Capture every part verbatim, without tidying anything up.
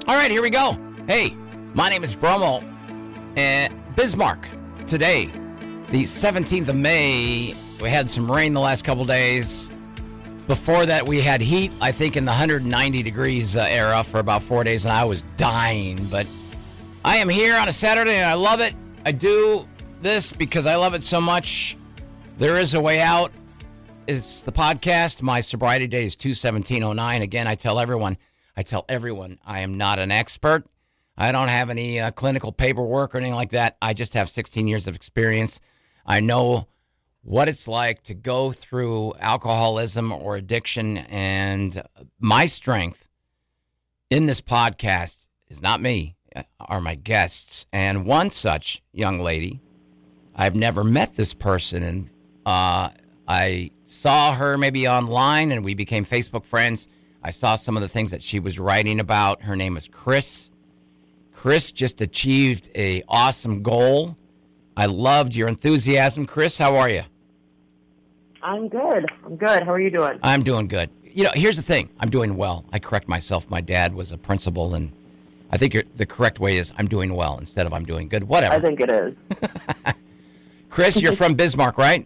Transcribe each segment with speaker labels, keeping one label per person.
Speaker 1: All right, here we go. Hey, my name is Bromo, and Bismarck. Today, the seventeenth of May, we had some rain the last couple days. Before that, we had heat, I think, in the one hundred ninety degrees uh, era for about four days, and I was dying. But I am here on a Saturday, and I love it. I do this because I love it so much. There is a way out. It's the podcast. My sobriety date is two seventeen oh nine. Again, I tell everyone, I tell everyone I am not an expert. I don't have any uh, clinical paperwork or anything like that. I just have sixteen years of experience. I know what it's like to go through alcoholism or addiction, and my strength in this podcast is not me, are my guests. And one such young lady, I've never met this person, and uh, I saw her maybe online, and we became Facebook friends. I saw some of the things that she was writing about. Her name is Chris. Chris just achieved a awesome goal. I loved your enthusiasm. Chris, how are you?
Speaker 2: I'm good. I'm good. How are you doing?
Speaker 1: I'm doing good. You know, here's the thing. I'm doing well. I correct myself. My dad was a principal, and I think you're, the correct way is I'm doing well instead of I'm doing good. Whatever.
Speaker 2: I think it is.
Speaker 1: Chris, you're from Bismarck, right?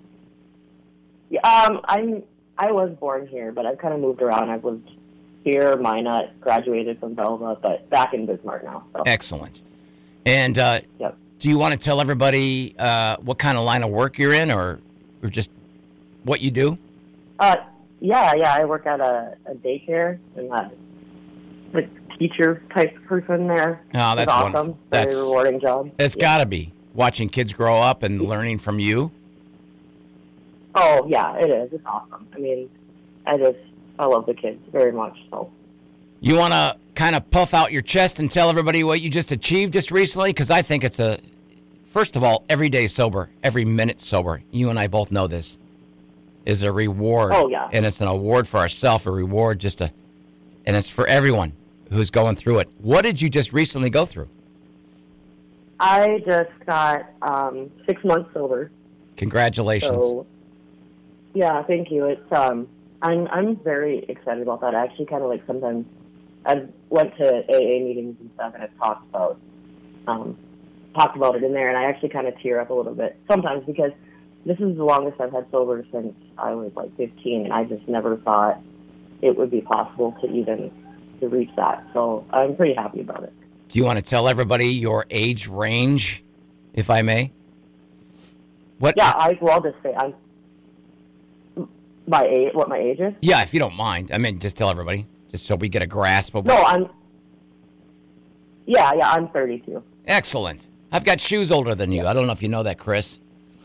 Speaker 2: Yeah, um, I'm. I was born here, but I've kind of moved around. I've lived here, Minot, graduated from Velva, but back in Bismarck now. So.
Speaker 1: Excellent. And uh,
Speaker 2: yep.
Speaker 1: do you want to tell everybody uh, what kind of line of work you're in, or, or just what you do?
Speaker 2: Uh, yeah, yeah. I work at a, a daycare, and I'm a teacher type person there.
Speaker 1: Oh, that's
Speaker 2: it's awesome.
Speaker 1: Wonderful.
Speaker 2: Very
Speaker 1: that's,
Speaker 2: rewarding job.
Speaker 1: It's yeah. got to be. Watching kids grow up and learning from you.
Speaker 2: Oh, yeah, it is. It's awesome. I mean, I just, I love the kids very much, so.
Speaker 1: You want to kind of puff out your chest and tell everybody what you just achieved just recently? Because I think it's a, first of all, every day sober, every minute sober. You and I both know this is a reward.
Speaker 2: Oh, yeah.
Speaker 1: And it's an award for ourselves, a reward just to, and it's for everyone who's going through it. What did you just recently go through?
Speaker 2: I just got um, six months sober.
Speaker 1: Congratulations.
Speaker 2: So, yeah, thank you. It's um, I'm I'm very excited about that. I actually kind of like sometimes I've went to A A meetings and stuff, and I've talked about um, talked about it in there, and I actually kind of tear up a little bit sometimes because this is the longest I've had sober since I was like fifteen, and I just never thought it would be possible to even to reach that. So I'm pretty happy about it.
Speaker 1: Do you want to tell everybody your age range, if I may? What?
Speaker 2: Yeah, I will just say I'm. My age, what my age is?
Speaker 1: Yeah, if you don't mind. I mean, just tell everybody, just so we get a grasp of
Speaker 2: No,
Speaker 1: what...
Speaker 2: I'm... Yeah, yeah, I'm thirty-two.
Speaker 1: Excellent. I've got shoes older than you. I don't know if you know that, Chris.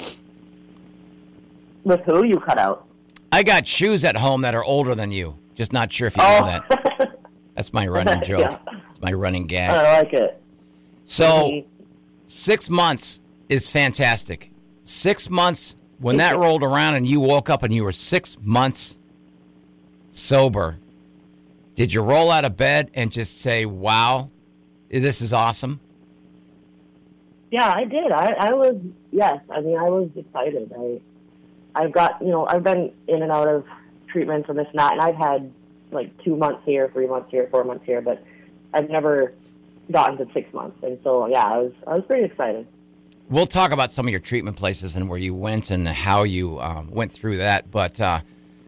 Speaker 2: With who you cut out?
Speaker 1: I got shoes at home that are older than you. Just not sure if you
Speaker 2: oh.
Speaker 1: know that. That's my running joke.
Speaker 2: Yeah.
Speaker 1: It's my running gag.
Speaker 2: I like it.
Speaker 1: So,
Speaker 2: mm-hmm.
Speaker 1: six months is fantastic. Six months... When that rolled around and you woke up and you were six months sober, did you roll out of bed and just say, wow, this is awesome?
Speaker 2: Yeah, I did. I, I was, yes. I mean, I was excited. I, I've got, you know, I've been in and out of treatments and this and that, and I've had like two months here, three months here, four months here, but I've never gotten to six months. And so, yeah, I was, I was pretty excited.
Speaker 1: We'll talk about some of your treatment places and where you went and how you um, went through that. But uh,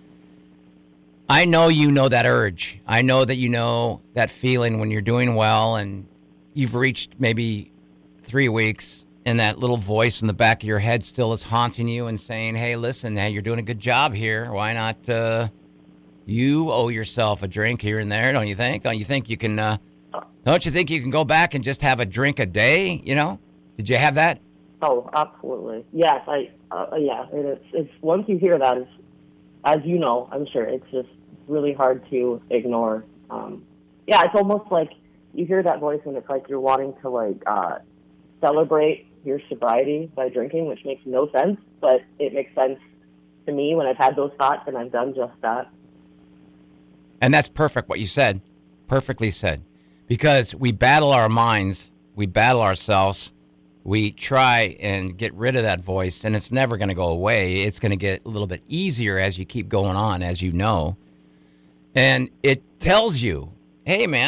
Speaker 1: I know you know that urge. I know that you know that feeling when you're doing well and you've reached maybe three weeks and that little voice in the back of your head still is haunting you and saying, hey, listen, hey, you're doing a good job here. Why not uh, you owe yourself a drink here and there, don't you think? Don't you think you can, uh, don't you think you can go back and just have a drink a day, you know? Did you have that?
Speaker 2: Oh, absolutely. Yes, I. Uh, yeah, it's it's once you hear that, it's, as you know, I'm sure it's just really hard to ignore. Um, yeah, it's almost like you hear that voice and it's like you're wanting to like uh, celebrate your sobriety by drinking, which makes no sense, but it makes sense to me when I've had those thoughts and I've done just that.
Speaker 1: And that's perfect what you said. Perfectly said. Because we battle our minds, we battle ourselves. We try and get rid of that voice, and it's never going to go away. It's going to get a little bit easier as you keep going on, as you know. And it tells you, hey, man,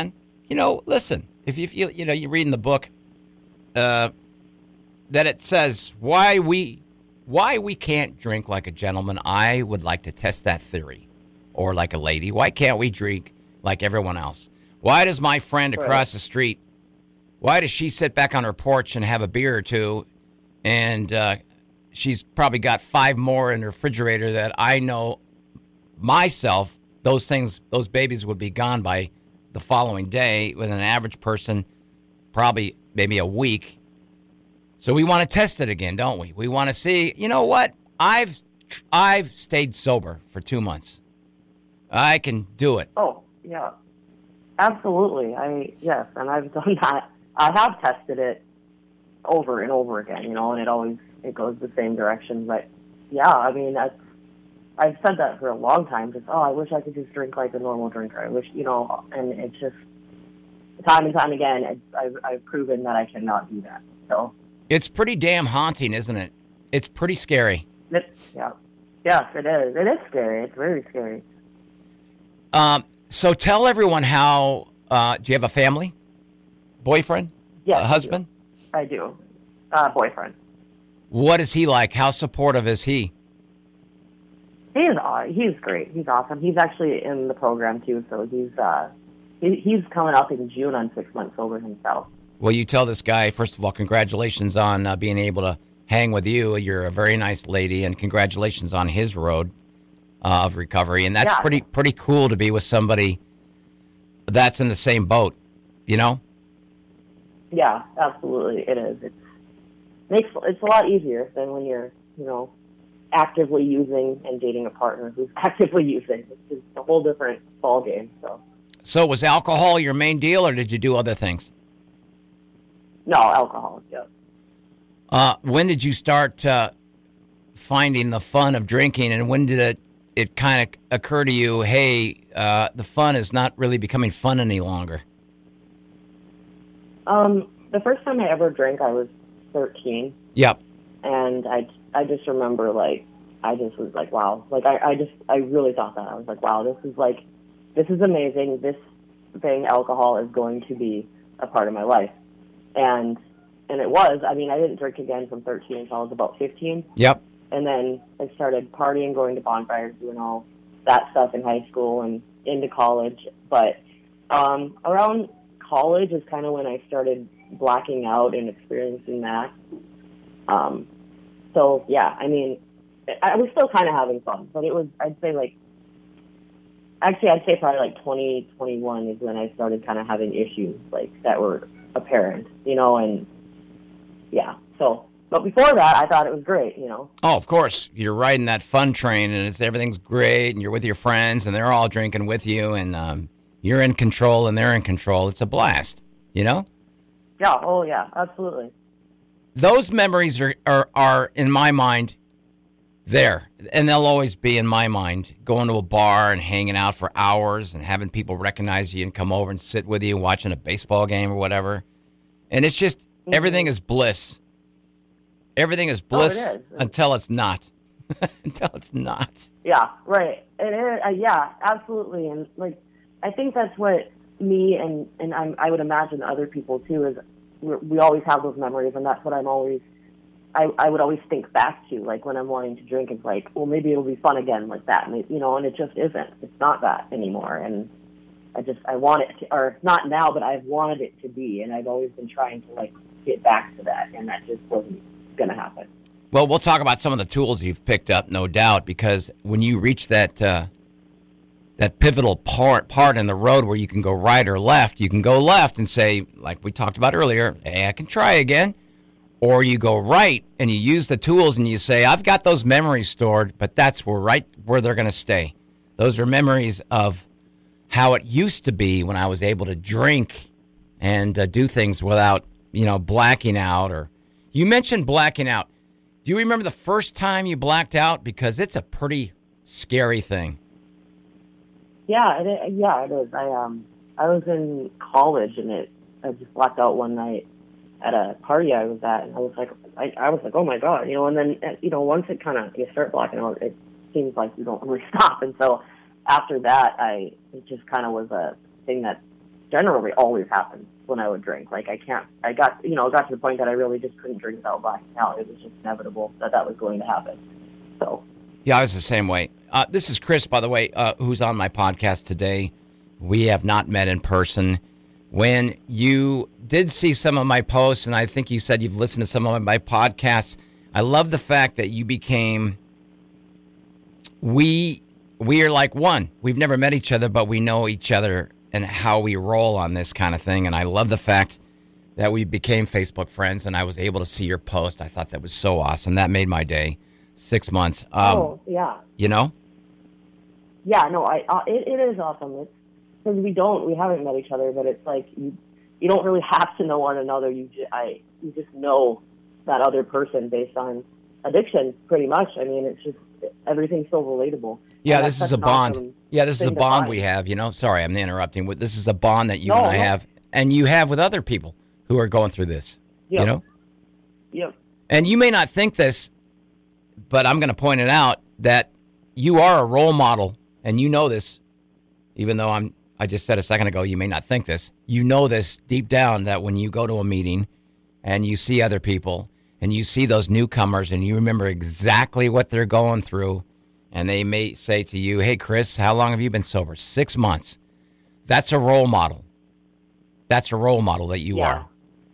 Speaker 1: you know, listen, if you, if you, you know, you read in the book uh, that it says why we, why we can't drink like a gentleman. I would like to test that theory, or like a lady. Why can't we drink like everyone else? Why does my friend across
Speaker 2: Right.
Speaker 1: the street, why does she sit back on her porch and have a beer or two, and uh, she's probably got five more in the refrigerator that I know myself, those things, those babies would be gone by the following day, with an average person probably maybe a week. So we want to test it again, don't we? We want to see, you know what? I've I've stayed sober for two months. I can do it.
Speaker 2: Oh, yeah. Absolutely. I yes, and I've done that. I have tested it over and over again, you know, and it always it goes the same direction. But yeah, I mean, that's, I've said that for a long time. Just oh, I wish I could just drink like a normal drinker. I wish, you know, and it's just time and time again, it's, I've I've proven that I cannot do that. So
Speaker 1: It's pretty damn haunting, isn't it? It's pretty scary.
Speaker 2: it's, yeah, yes, it is. It is scary. It's very scary.
Speaker 1: Um, so tell everyone how. Uh, do you have a family, boyfriend,
Speaker 2: Yes,
Speaker 1: a
Speaker 2: I
Speaker 1: husband?
Speaker 2: do. I do. Uh, boyfriend.
Speaker 1: What is he like? How supportive is he?
Speaker 2: He's aw- he's great. He's awesome. He's actually in the program too, so he's uh he, he's coming up in June on six months sober himself.
Speaker 1: Well, you tell this guy, first of all, congratulations on uh, being able to hang with you. You're a very nice lady, and congratulations on his road uh, of recovery. And that's
Speaker 2: Yeah.
Speaker 1: pretty pretty cool to be with somebody that's in the same boat, you know?
Speaker 2: Yeah, absolutely, it is. It's makes it's a lot easier than when you're you know actively using and dating a partner who's actively using. It's just a whole different ball game. So
Speaker 1: So was alcohol your main deal, or did you do other things?
Speaker 2: no alcohol. Yeah.
Speaker 1: Uh, when did you start uh, finding the fun of drinking, and when did it, it kind of occur to you, hey, uh, the fun is not really becoming fun any longer?
Speaker 2: Um, the first time I ever drank, I was thirteen.
Speaker 1: Yep.
Speaker 2: And I, I just remember, like, I just was like, wow. Like, I, I just, I really thought that. I was like, wow, this is, like, this is amazing. This thing, alcohol, is going to be a part of my life. And, and it was. I mean, I didn't drink again from thirteen until I was about fifteen.
Speaker 1: Yep.
Speaker 2: And then I started partying, going to bonfires, doing all that stuff in high school and into college. But um, around college is kind of when I started blacking out and experiencing that. Um, so, yeah, I mean, I was still kind of having fun, but it was, I'd say, like, actually, I'd say probably like twenty twenty-one is when I started kind of having issues, like, that were apparent, you know, and, yeah, so, but before that, I thought it was great, you know.
Speaker 1: Oh, of course. You're riding that fun train, and it's everything's great, and you're with your friends, and they're all drinking with you, and um, you're in control, and they're in control. It's a blast, you know?
Speaker 2: Yeah, oh, yeah, absolutely.
Speaker 1: Those memories are, are, are in my mind, there. And they'll always be in my mind, going to a bar and hanging out for hours and having people recognize you and come over and sit with you watching a baseball game or whatever. And it's just, mm-hmm. everything is bliss. Everything is bliss
Speaker 2: oh, it is.
Speaker 1: until it's not. Until it's not.
Speaker 2: Yeah, right. It is, uh, yeah, absolutely. And, like, I think that's what me and, and I'm, I would imagine other people, too, is we're, we always have those memories, and that's what I'm always, I, I would always think back to, like, when I'm wanting to drink, it's like, well, maybe it'll be fun again like that, and it, you know, and it just isn't. It's not that anymore, and I just, I want it to, or not now, but I've wanted it to be, and I've always been trying to, like, get back to that, and that just wasn't going to happen.
Speaker 1: Well, we'll talk about some of the tools you've picked up, no doubt, because when you reach that uh, that pivotal part part in the road where you can go right or left, you can go left and say, like we talked about earlier, hey, I can try again. Or you go right and you use the tools and you say, I've got those memories stored, but that's where right where they're going to stay. Those are memories of how it used to be when I was able to drink and uh, do things without, you know, blacking out. Or you mentioned blacking out. Do you remember the first time you blacked out? Because it's a pretty scary thing.
Speaker 2: Yeah, it is, yeah, it is. I um, I was in college and it, I just blacked out one night at a party I was at, and I was like, I, I was like, oh my god, you know. And then, you know, once it kind of you start blacking out, it seems like you don't really stop. And so after that, I it just kind of was a thing that generally always happens when I would drink. Like I can't, I got, you know, it got to the point that I really just couldn't drink without blacking out. It was just inevitable that that was going to happen. So.
Speaker 1: Yeah, I was the same way. Uh, this is Chris, by the way, uh, who's on my podcast today. We have not met in person. When you did see some of my posts, and I think you said you've listened to some of my podcasts, I love the fact that you became, we we are like one. We've never met each other, but we know each other and how we roll on this kind of thing. And I love the fact that we became Facebook friends, and I was able to see your post. I thought that was so awesome. That made my day. Six months. Um,
Speaker 2: oh, yeah.
Speaker 1: You know?
Speaker 2: Yeah, no, I. Uh, it, it is awesome. It's because we don't, we haven't met each other, but it's like you, you don't really have to know one another. You, just, I, you just know that other person based on addiction, pretty much. I mean, it's just everything's so relatable.
Speaker 1: Yeah, this is a bond. Yeah, this is a bond we have. You know, sorry, I'm interrupting. This is a bond that you
Speaker 2: no,
Speaker 1: and I
Speaker 2: no.
Speaker 1: have, and you have with other people who are going through this.
Speaker 2: Yep.
Speaker 1: You know.
Speaker 2: Yep.
Speaker 1: And you may not think this, but I'm going to point it out that you are a role model, and you know this, even though I'm. I just said a second ago, you may not think this. You know this deep down that when you go to a meeting and you see other people and you see those newcomers and you remember exactly what they're going through, and they may say to you, hey, Chris, how long have you been sober? Six months. That's a role model. That's a role model that you
Speaker 2: yeah.
Speaker 1: are.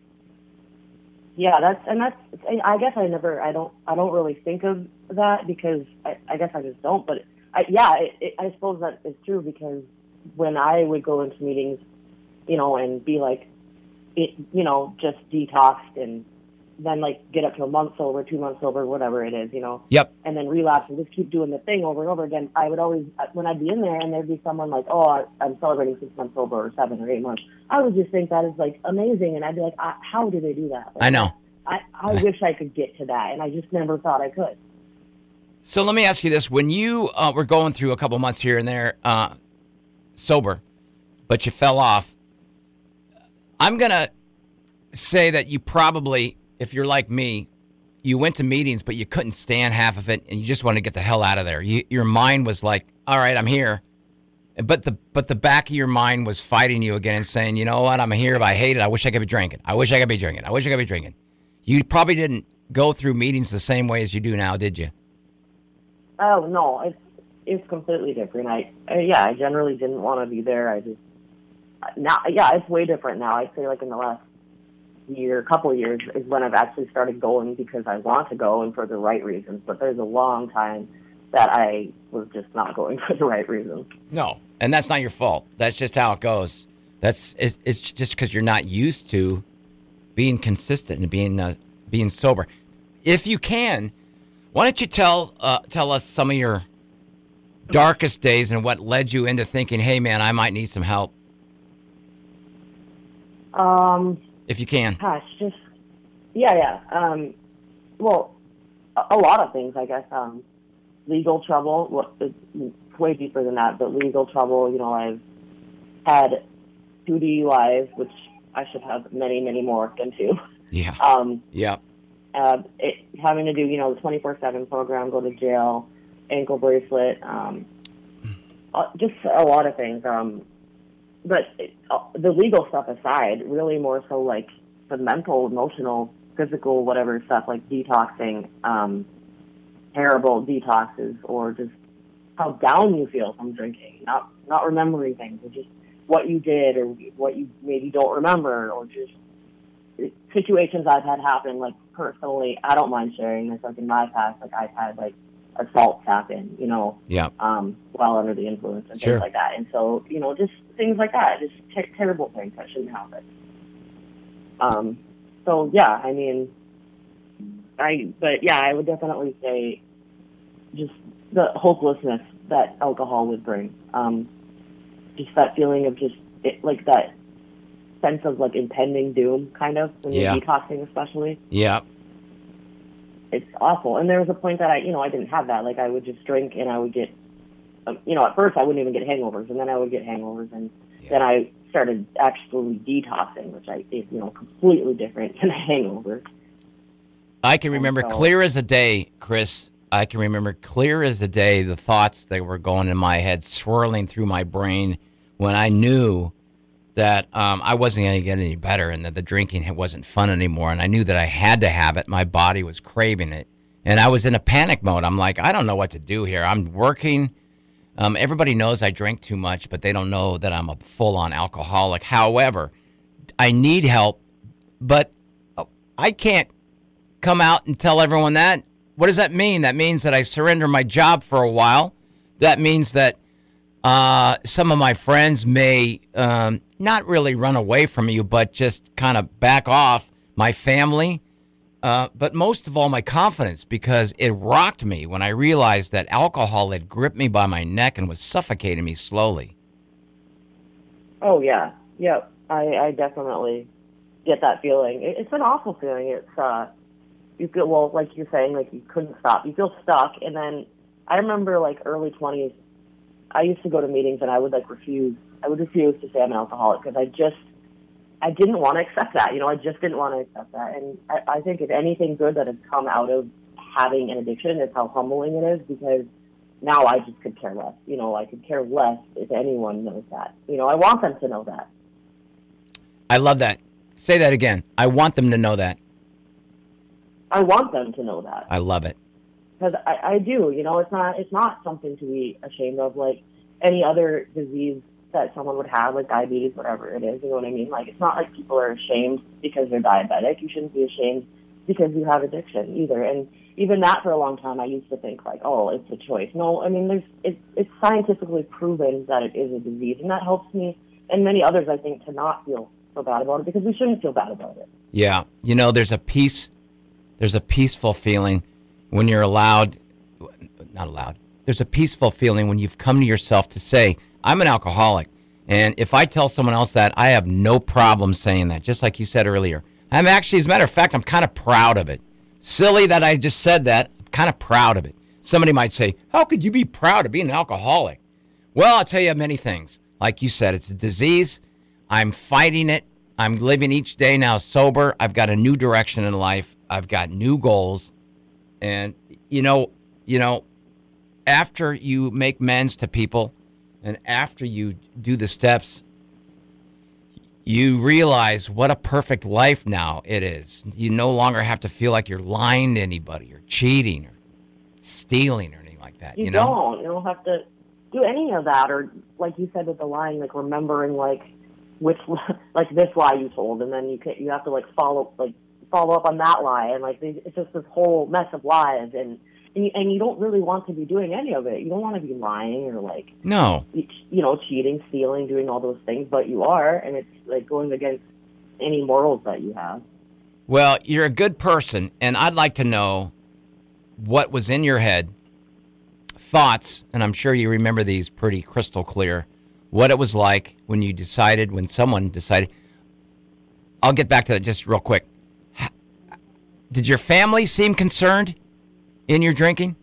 Speaker 2: Yeah, that's, and that's, I guess I never, I don't, I don't really think of that because I, I guess I just don't, but I, yeah, it, it, I suppose that is true because when I would go into meetings, you know, and be like, it, you know, just detoxed and then like get up to a month sober, two months sober, whatever it is, you know.
Speaker 1: Yep.
Speaker 2: And then relapse and just keep doing the thing over and over again. I would always, when I'd be in there and there'd be someone like, oh, I'm celebrating six months sober or seven or eight months, I would just think that is like amazing. And I'd be like, how do they do that? Like,
Speaker 1: I know.
Speaker 2: I, I wish I could get to that. And I just never thought I could.
Speaker 1: So let me ask you this. When you uh, were going through a couple months here and there, uh, sober, but you fell off, I'm going to say that you probably, if you're like me, you went to meetings, but you couldn't stand half of it, and you just wanted to get the hell out of there. You, your mind was like, all right, I'm here. But the but the back of your mind was fighting you again and saying, you know what, I'm here, but I hate it. I wish I could be drinking. I wish I could be drinking. I wish I could be drinking. You probably didn't go through meetings the same way as you do now, did you?
Speaker 2: Oh, no, it's it's completely different. I, uh, yeah, I generally didn't want to be there. I just, now, yeah, it's way different now. I'd say like in the last year, couple of years is when I've actually started going because I want to go and for the right reasons. But there's a long time that I was just not going for the right reasons.
Speaker 1: No, and that's not your fault. That's just how it goes. That's it's, it's just because you're not used to being consistent and being uh, being sober. If you can, why don't you tell uh, tell us some of your darkest days and what led you into thinking, hey, man, I might need some help?
Speaker 2: Um,
Speaker 1: if you can.
Speaker 2: Gosh, just, yeah, yeah. Um, well, a, a lot of things, I guess. Um, legal trouble, well, it's way deeper than that, but legal trouble, you know, I've had two D U Is, which I should have many, many more than two.
Speaker 1: Yeah.
Speaker 2: Um,
Speaker 1: yeah.
Speaker 2: Uh, it, having to do, you know, the twenty-four seven program, go to jail, ankle bracelet, um, uh, just a lot of things. Um, but it, uh, the legal stuff aside, really more so like the mental, emotional, physical, whatever stuff, like detoxing, um, terrible detoxes, or just how down you feel from drinking, not not remembering things, or just what you did, or what you maybe don't remember, or just situations I've had happen, like personally, I don't mind sharing this, like in my past, like I've had like assaults happen, you know,
Speaker 1: yeah,
Speaker 2: um, while under the influence and
Speaker 1: sure.
Speaker 2: things like that. And so, you know, just things like that, just ter- terrible things that shouldn't happen. Um, so yeah, I mean, I, but yeah, I would definitely say just the hopelessness that alcohol would bring. Um, just that feeling of just it, like that sense of like impending doom, kind of, when
Speaker 1: yeah.
Speaker 2: you're detoxing, especially.
Speaker 1: Yeah.
Speaker 2: It's awful. And there was a point that I, you know, I didn't have that. Like I would just drink and I would get, um, you know, at first I wouldn't even get hangovers, and then I would get hangovers, and yeah. then I started actually detoxing, which I is, you know, completely different than a hangover.
Speaker 1: I can remember
Speaker 2: so,
Speaker 1: clear as a day, Chris. I can remember clear as a day the thoughts that were going in my head, swirling through my brain when I knew that um, I wasn't going to get any better and that the drinking wasn't fun anymore. And I knew that I had to have it. My body was craving it. And I was in a panic mode. I'm like, I don't know what to do here. I'm working. Um, everybody knows I drink too much, but they don't know that I'm a full-on alcoholic. However, I need help, but I can't come out and tell everyone that. What does that mean? That means that I surrender my job for a while. That means that uh, some of my friends may um, not really run away from you, but just kind of back off. My family, uh, but most of all, my confidence, because it rocked me when I realized that alcohol had gripped me by my neck and was suffocating me slowly.
Speaker 2: Oh, yeah. Yep. I, I definitely get that feeling. It, it's an awful feeling. It's, uh, you feel, well, like you're saying, like you couldn't stop. You feel stuck. And then I remember, like, early twenties, I used to go to meetings and I would, like, refuse. I would refuse to say I'm an alcoholic because I just, I didn't want to accept that. You know, I just didn't want to accept that. And I, I think if anything good that has come out of having an addiction is how humbling it is, because now I just could care less. You know, I could care less if anyone knows that. You know, I want them to know that.
Speaker 1: I love that. Say that again. I want them to know that.
Speaker 2: I want them to know that.
Speaker 1: I love it.
Speaker 2: Because I, I do. You know, it's not it's not something to be ashamed of, like any other disease that someone would have, like diabetes, whatever it is. You know what I mean? Like, it's not like people are ashamed because they're diabetic. You shouldn't be ashamed because you have addiction either. And even that, for a long time, I used to think like, oh, it's a choice. No, I mean, there's it's, it's scientifically proven that it is a disease, and that helps me and many others, I think, to not feel so bad about it, because we shouldn't feel bad about it.
Speaker 1: Yeah, you know, there's a peace, there's a peaceful feeling when you're allowed, not allowed. There's a peaceful feeling when you've come to yourself to say, I'm an alcoholic. And if I tell someone else that, I have no problem saying that, just like you said earlier. I'm actually, as a matter of fact, I'm kind of proud of it. Silly that I just said that. I'm kind of proud of it. Somebody might say, how could you be proud of being an alcoholic? Well, I'll tell you many things. Like you said, it's a disease. I'm fighting it. I'm living each day now sober. I've got a new direction in life. I've got new goals. And, you know, you know, after you make amends to people and after you do the steps, you realize what a perfect life now it is. You no longer have to feel like you're lying to anybody or cheating or stealing or anything like that.
Speaker 2: You,
Speaker 1: you know?
Speaker 2: don't. You don't have to do any of that. Or, like you said with the lying, like remembering, like, which, like this lie you told, and then you can, you have to like follow like follow up on that lie, and like it's just this whole mess of lies, and and you, and you don't really want to be doing any of it. You don't want to be lying or like
Speaker 1: no,
Speaker 2: you, you know, cheating, stealing, doing all those things, but you are, and it's like going against any morals that you have.
Speaker 1: Well, you're a good person, and I'd like to know what was in your head, thoughts, and I'm sure you remember these pretty crystal clear. What it was like when you decided, when someone decided. I'll get back to that just real quick. Did your family seem concerned in your drinking?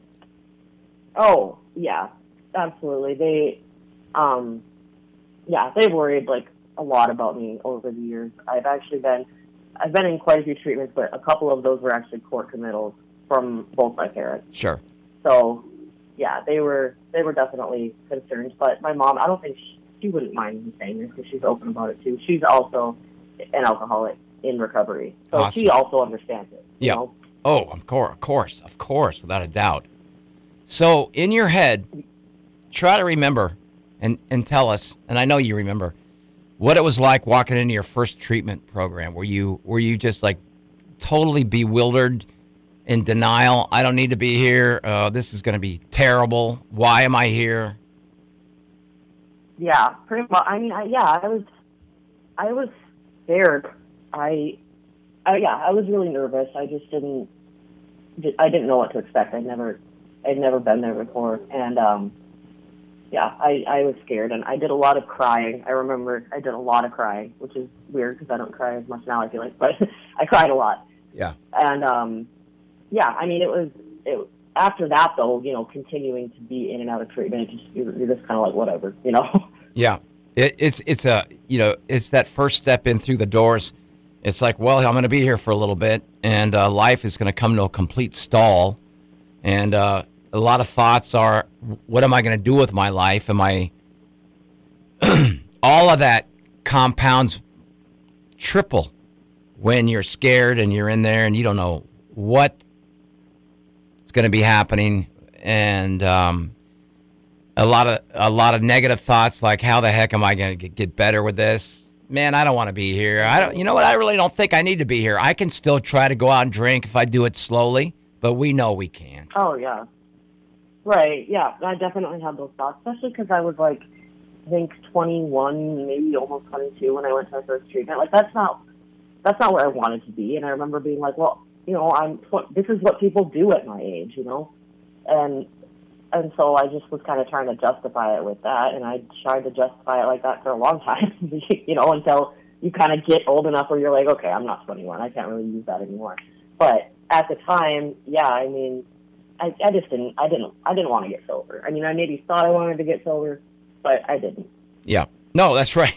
Speaker 2: Oh, yeah, absolutely. They, um, yeah, they've worried like a lot about me over the years. I've actually been, I've been in quite a few treatments, but a couple of those were actually court committals from both my parents.
Speaker 1: Sure.
Speaker 2: So, yeah, they were they were definitely concerned. But my mom, I don't think she, she wouldn't mind me saying this because she's open about it too. She's also an alcoholic in recovery, so awesome. She also understands it. You
Speaker 1: yeah.
Speaker 2: know?
Speaker 1: Oh, of course, of course, of course, without a doubt. So, in your head, try to remember and and tell us. And I know you remember what it was like walking into your first treatment program. Were you were you just like totally bewildered? In denial, I don't need to be here. Uh, this is going to be terrible. Why am I here?
Speaker 2: Yeah, pretty much. I mean, I, yeah, I was, I was scared. I, I, yeah, I was really nervous. I just didn't, I didn't know what to expect. I'd never, I'd never been there before, and um, yeah, I, I was scared, and I did a lot of crying. I remember I did a lot of crying, which is weird because I don't cry as much now. I feel like, but I cried a lot.
Speaker 1: Yeah,
Speaker 2: and um. Yeah, I mean, it was, it, after that, though, you know, continuing to be in and out of treatment, it just, you're, you're just kind of like, whatever, you know?
Speaker 1: Yeah, it, it's, it's a, you know, it's that first step in through the doors. It's like, well, I'm going to be here for a little bit, and uh, life is going to come to a complete stall, and uh, a lot of thoughts are, what am I going to do with my life? Am I, all of that compounds triple when you're scared and you're in there and you don't know what's going to be happening, and um, a lot of a lot of negative thoughts like, how the heck am I going to get better with this? Man, I don't want to be here. I don't. You know what? I really don't think I need to be here. I can still try to go out and drink if I do it slowly, but we know we can't.
Speaker 2: Oh, yeah. Right, yeah. I definitely had those thoughts, especially because I was, like, I think twenty-one, maybe almost twenty-two when I went to my first treatment. Like, that's not that's not where I wanted to be. And I remember being like, well, you know, I'm tw- this is what people do at my age, you know? And and so I just was kind of trying to justify it with that, and I tried to justify it like that for a long time, you know, until you kind of get old enough where you're like, okay, I'm not twenty-one. I can't really use that anymore. But at the time, yeah, I mean, I, I just didn't, I didn't, I didn't want to get sober. I mean, I maybe thought I wanted to get sober, but I didn't.
Speaker 1: Yeah. No, that's right.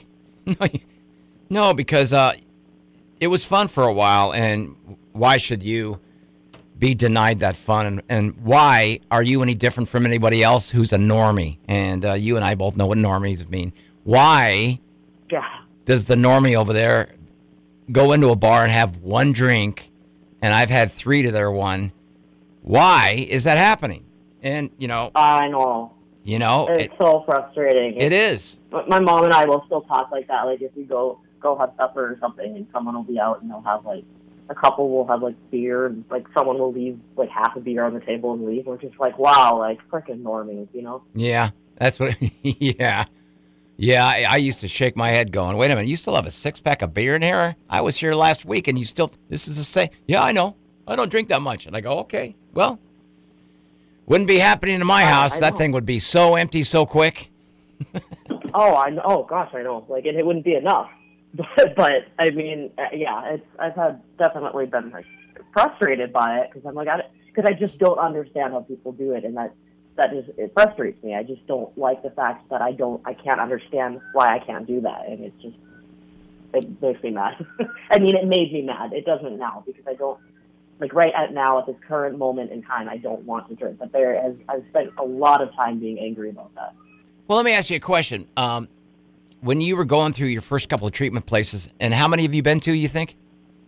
Speaker 1: No, because uh, it was fun for a while, and why should you be denied that fun? And, and why are you any different from anybody else who's a normie? And uh, you and I both know what normies mean. Why
Speaker 2: yeah.
Speaker 1: does the normie over there go into a bar and have one drink, and I've had three to their one? Why is that happening? And, you know...
Speaker 2: I know.
Speaker 1: You know?
Speaker 2: It's
Speaker 1: it,
Speaker 2: so frustrating.
Speaker 1: It is.
Speaker 2: My mom and I will still talk like that. Like, if we go, go have supper or something, and someone will be out, and they'll have, like, a couple will have, like, beer, and, like, someone will leave, like, half a beer on the table and leave. We're just like, wow, like, frickin' normies, you know?
Speaker 1: Yeah, that's what, yeah. Yeah, I, I used to shake my head going, wait a minute, you still have a six-pack of beer in here? I was here last week, and you still, this is the same. Yeah, I know. I don't drink that much. And I go, okay, well, wouldn't be happening in my
Speaker 2: I,
Speaker 1: house.
Speaker 2: I
Speaker 1: that
Speaker 2: know.
Speaker 1: thing would be so empty so quick.
Speaker 2: oh, I know. Oh, gosh, I know. Like, it, it wouldn't be enough. But, but I mean, uh, yeah, it's I've had definitely been like frustrated by it because I'm like, I because I just don't understand how people do it, and that that just it frustrates me. I just don't like the fact that I don't I can't understand why I can't do that, and it's just it makes me mad. I mean, it made me mad. It doesn't now because I don't like right at now at this current moment in time. I don't want to drink, but there has I've spent a lot of time being angry about that.
Speaker 1: Well, let me ask you a question. Um, When you were going through your first couple of treatment places, and how many have you been to, you think?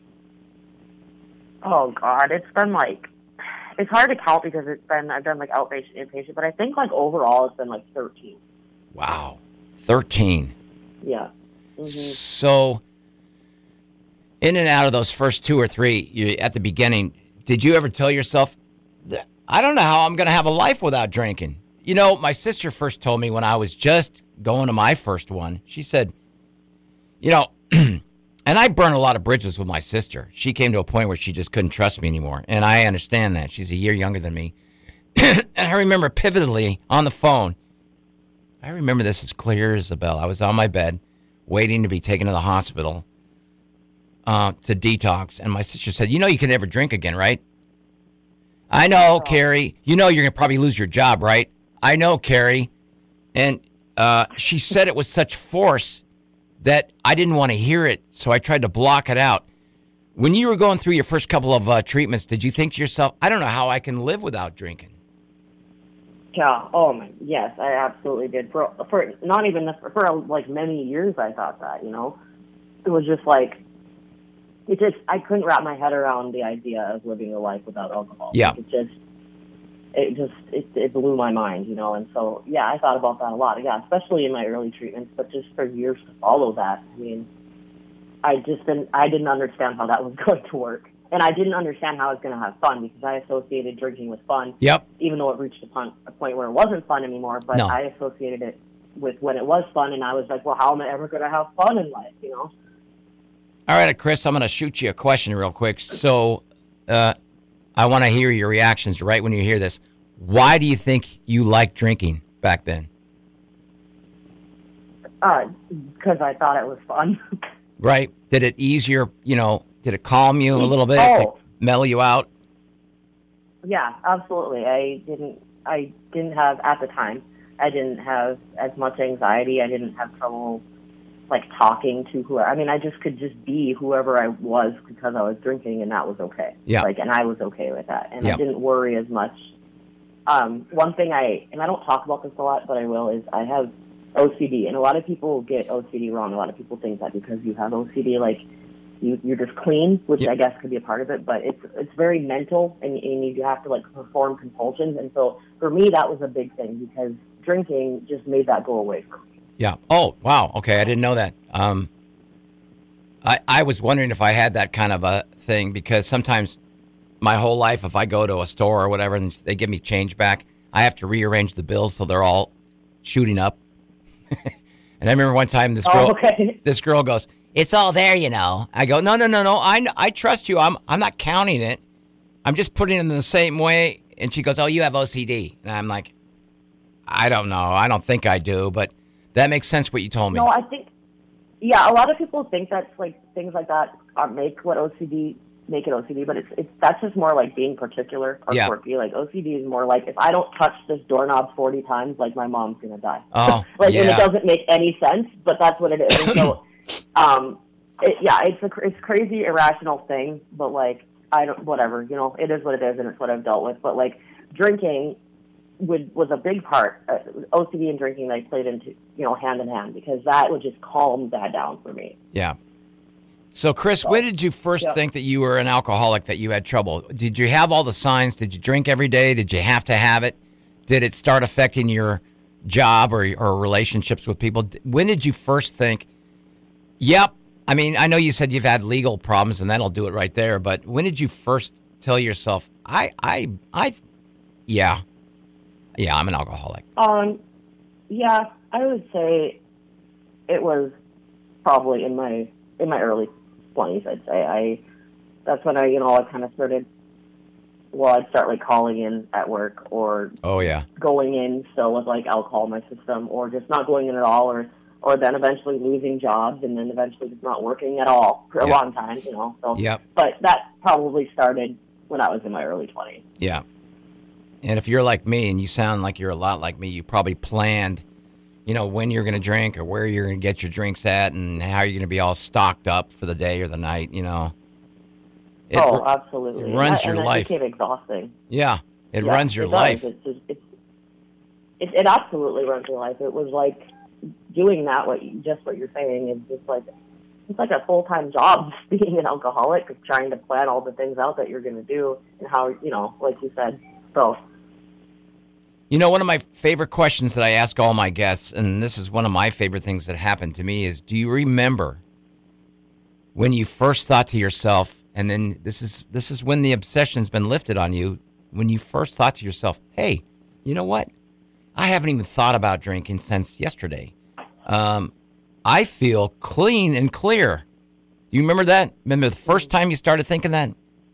Speaker 2: Oh, God, it's been like, it's hard to count because it's been, I've done like outpatient, inpatient, but I think like overall it's been like thirteen.
Speaker 1: Wow, thirteen.
Speaker 2: Yeah. Mm-hmm.
Speaker 1: So, in and out of those first two or three, you, at the beginning, did you ever tell yourself, I don't know how I'm going to have a life without drinking? You know, my sister first told me when I was just going to my first one, she said, you know, and I burned a lot of bridges with my sister. She came to a point where she just couldn't trust me anymore. And I understand that. She's a year younger than me. And I remember pivotally on the phone. I remember this as clear as a bell. I was on my bed waiting to be taken to the hospital uh, to detox. And my sister said, you know, you can never drink again, right? I know, oh. Carrie. You know you're going to probably lose your job, right? I know, Carrie. And uh, she said it with such force that I didn't want to hear it, so I tried to block it out. When you were going through your first couple of uh, treatments, did you think to yourself, I don't know how I can live without drinking?
Speaker 2: Yeah. Oh, my. Yes, I absolutely did. For, for not even, the, for like many years I thought that, you know. It was just like, it just, I couldn't wrap my head around the idea of living a life without alcohol.
Speaker 1: Yeah.
Speaker 2: It just, it just, it, it blew my mind, you know, and so, yeah, I thought about that a lot, yeah, especially in my early treatments, but just for years to follow that, I mean, I just didn't, I didn't understand how that was going to work, and I didn't understand how I was going to have fun, because I associated drinking with fun,
Speaker 1: yep.
Speaker 2: even though it reached a, pun, a point where it wasn't fun anymore, but no. I associated it with when it was fun, and I was like, well, how am I ever going to have fun in life, you know?
Speaker 1: All right, Chris, I'm going to shoot you a question real quick, so, uh, I want to hear your reactions right when you hear this. Why do you think you liked drinking back then?
Speaker 2: Uh, because I thought it was fun.
Speaker 1: Right. Did it ease your, you know, did it calm you a little bit?
Speaker 2: Oh.
Speaker 1: Mellow you out?
Speaker 2: Yeah, absolutely. I didn't, I didn't have, at the time, I didn't have as much anxiety. I didn't have trouble, like, talking to whoever. I mean, I just could just be whoever I was because I was drinking, and that was okay.
Speaker 1: Yeah.
Speaker 2: Like, and I was okay with that. And
Speaker 1: yeah.
Speaker 2: I didn't worry as much. Um, one thing I, and I don't talk about this a lot, but I will, is I have O C D, and a lot of people get O C D wrong. A lot of people think that because you have O C D, like you, you're just clean, which
Speaker 1: yep.
Speaker 2: I guess could be a part of it, but it's it's very mental, and, and you have to like perform compulsions. And so for me, that was a big thing because drinking just made that go away for me.
Speaker 1: Yeah. Oh, wow. Okay, I didn't know that. Um, I I was wondering if I had that kind of a thing because sometimes my whole life, if I go to a store or whatever and they give me change back, I have to rearrange the bills so they're all shooting up. And I remember one time this girl,
Speaker 2: oh, okay.
Speaker 1: this girl goes, "It's all there, you know." I go, "No, no, no, no. I, I trust you. I'm I'm not counting it. I'm just putting it in the same way." And she goes, "Oh, you have O C D." And I'm like, "I don't know. I don't think I do, but that makes sense what you told me."
Speaker 2: No, I think, yeah, a lot of people think that's like things like that are make what O C D make it O C D, but it's it's that's just more like being particular or
Speaker 1: yeah.
Speaker 2: quirky. Like O C D is more like if I don't touch this doorknob forty times, like my mom's gonna die.
Speaker 1: Oh,
Speaker 2: like
Speaker 1: yeah.
Speaker 2: and it doesn't make any sense, but that's what it is. And so, um, it, yeah, it's a it's crazy irrational thing, but like I don't whatever you know it is what it is, and it's what I've dealt with. But like drinking would was a big part. Uh, O C D and drinking like played into you know hand in hand because that would just calm that down for me.
Speaker 1: Yeah. So, Chris, when did you first
Speaker 2: yeah.
Speaker 1: think that you were an alcoholic, that you had trouble? Did you have all the signs? Did you drink every day? Did you have to have it? Did it start affecting your job or, or relationships with people? When did you first think, yep, I mean, I know you said you've had legal problems, and that'll do it right there, but when did you first tell yourself, I, I, I, yeah, yeah, I'm an alcoholic?
Speaker 2: Um, yeah, I would say it was probably in my in my early twenties, I'd say. I that's when I, you know, I kind of started. Well, I'd start like calling in at work, or
Speaker 1: oh yeah,
Speaker 2: going in still with like alcohol in my system, or just not going in at all, or or then eventually losing jobs, and then eventually just not working at all for a
Speaker 1: yep.
Speaker 2: long time, you know. So,
Speaker 1: yep.
Speaker 2: But that probably started when I was in my early twenties.
Speaker 1: Yeah, and if you're like me, and you sound like you're a lot like me, you probably planned, you know, when you're going to drink or where you're going to get your drinks at and how you're going to be all stocked up for the day or the night, you know. It,
Speaker 2: oh, absolutely.
Speaker 1: It runs
Speaker 2: and
Speaker 1: your
Speaker 2: and
Speaker 1: life.
Speaker 2: It became exhausting.
Speaker 1: Yeah, it
Speaker 2: yeah,
Speaker 1: runs your
Speaker 2: it
Speaker 1: life.
Speaker 2: It's just, it's, it, it absolutely runs your life. It was like doing that, what you, just what you're saying, is just like, it's like a full-time job being an alcoholic, trying to plan all the things out that you're going to do and how, you know, like you said. So,
Speaker 1: you know, one of my favorite questions that I ask all my guests, and this is one of my favorite things that happened to me, is do you remember when you first thought to yourself, and then this is this is when the obsession's been lifted on you, when you first thought to yourself, hey, you know what? I haven't even thought about drinking since yesterday. Um, I feel clean and clear. Do you remember that? Remember the first time you started thinking that?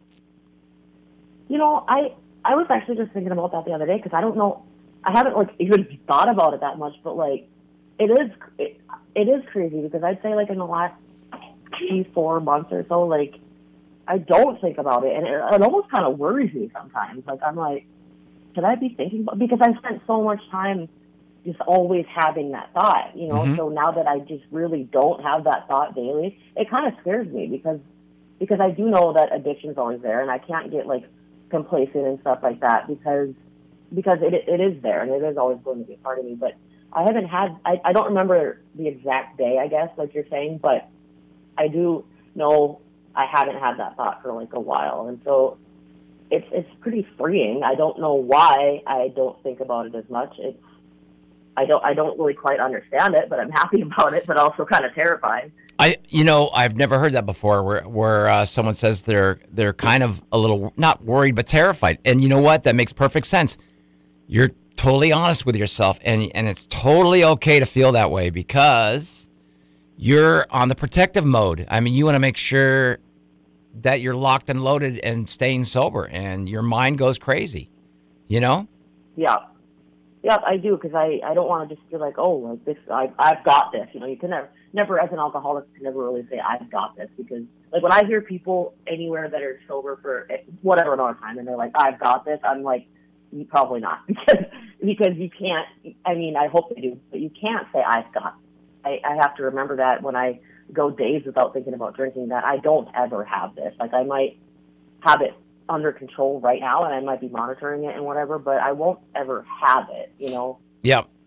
Speaker 2: You know, I... I was actually just thinking about that the other day because I don't know, I haven't like even thought about it that much, but like it is it, it is crazy because I'd say like in the last three four months or so, like I don't think about it, and it, it almost kind of worries me sometimes. Like I'm like, should I be thinking about, because I spent so much time just always having that thought, you know. Mm-hmm. So now that I just really don't have that thought daily, it kind of scares me because because I do know that addiction's always there, and I can't get like complacent and stuff like that because because it it is there and it is always going to be a part of me. But I haven't had I, I don't remember the exact day, I guess, like you're saying, but I do know I haven't had that thought for like a while, and so it's it's pretty freeing. I don't know why I don't think about it as much. It's I don't I don't really quite understand it, but I'm happy about it, but also kind of terrified.
Speaker 1: I, you know, I've never heard that before, where where uh, someone says they're they're kind of a little not worried but terrified, and you know what? That makes perfect sense. You're totally honest with yourself, and and it's totally okay to feel that way because you're on the protective mode. I mean, you want to make sure that you're locked and loaded and staying sober, and your mind goes crazy. You know?
Speaker 2: Yeah. Yeah, I do, because I, I don't want to just feel like, oh, like this, I, I've got this. You know, you can never, never as an alcoholic, can never really say, I've got this, because, like, when I hear people anywhere that are sober for whatever amount of time, and they're like, I've got this, I'm like, probably not, because because you can't, I mean, I hope they do, but you can't say, I've got this. I, I have to remember that when I go days without thinking about drinking, that I don't ever have this. Like, I might have it under control right now, and I might be monitoring it and whatever, but I won't ever have it, you know?
Speaker 1: Yeah.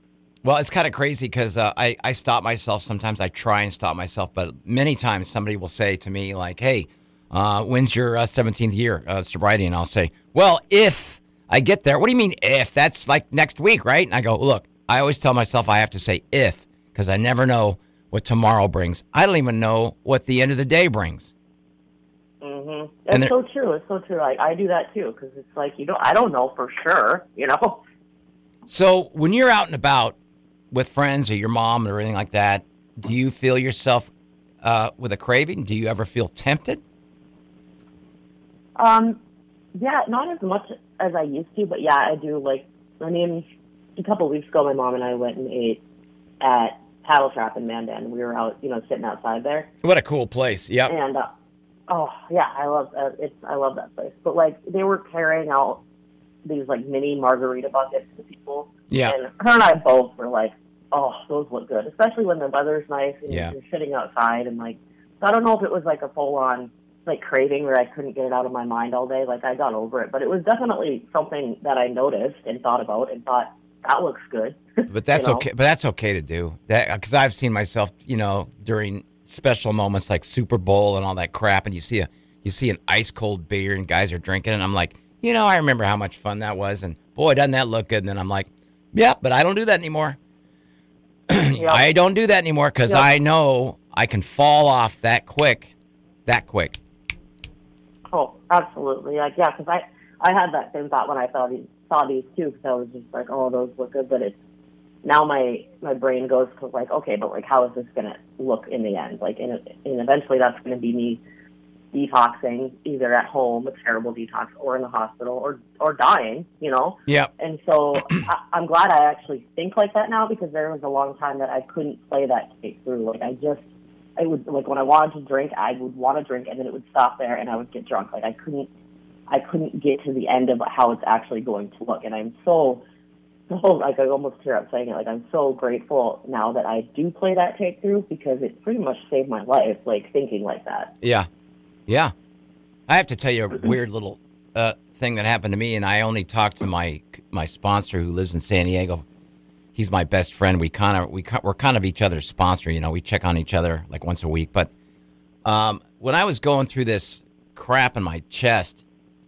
Speaker 1: Well, it's kind of crazy because uh, I, I stop myself. Sometimes I try and stop myself, but many times somebody will say to me, like, hey, uh, when's your uh, seventeenth year uh, sobriety? And I'll say, well, if I get there. What do you mean if? That's like next week, right? And I go, look, I always tell myself I have to say if because I never know what tomorrow brings. I don't even know what the end of the day brings.
Speaker 2: Mm-hmm. It's so true. It's so true. Like, I do that too because it's like, you know, I don't know for sure, you know.
Speaker 1: So when you're out and about with friends or your mom or anything like that, do you feel yourself uh, with a craving? Do you ever feel tempted?
Speaker 2: Um, yeah, not as much as I used to, but yeah, I do. Like, I mean, a couple of weeks ago, my mom and I went and ate at Paddle Trap in Mandan. We were out, you know, sitting outside there.
Speaker 1: What a cool place! Yep.
Speaker 2: And uh, oh yeah, I love uh, it's. I love that place. But like, they were carrying out these like mini margarita buckets to people.
Speaker 1: Yeah.
Speaker 2: And her and I both were like, oh, those look good, especially when the weather's nice and
Speaker 1: yeah.
Speaker 2: you're sitting outside and like. So I don't know if it was like a full on like craving where I couldn't get it out of my mind all day. Like I got over it, but it was definitely something that I noticed and thought about and thought that looks good.
Speaker 1: But that's
Speaker 2: you know?
Speaker 1: okay. But that's okay to do that because I've seen myself, you know, during special moments like Super Bowl and all that crap, and you see a you see an ice cold beer and guys are drinking, and I'm like, you know, I remember how much fun that was, and boy, doesn't that look good? And then I'm like, yeah, but I don't do that anymore. Yep. I don't do that anymore because yep. I know I can fall off that quick, that quick.
Speaker 2: Oh, absolutely. Like, yeah, because I, I had that same thought when I saw these, saw these too, because I was just like, oh, those look good. But it's now my, my brain goes to like, okay, but like, how is this going to look in the end? Like, and, and eventually that's going to be me detoxing either at home, a terrible detox, or in the hospital, or or dying, you know?
Speaker 1: Yeah.
Speaker 2: And so I, I'm glad I actually think like that now because there was a long time that I couldn't play that tape through. Like, I just, I would, like, when I wanted to drink, I would want to drink, and then it would stop there, and I would get drunk. Like, I couldn't, I couldn't get to the end of how it's actually going to look. And I'm so, so, like, I almost tear up saying it. Like, I'm so grateful now that I do play that tape through because it pretty much saved my life, like, thinking like that.
Speaker 1: Yeah. Yeah. I have to tell you a weird little uh, thing that happened to me, and I only talked to my my sponsor who lives in San Diego. He's my best friend. We kind of we we're kind of each other's sponsor. You know, we check on each other like once a week. But um, when I was going through this crap in my chest,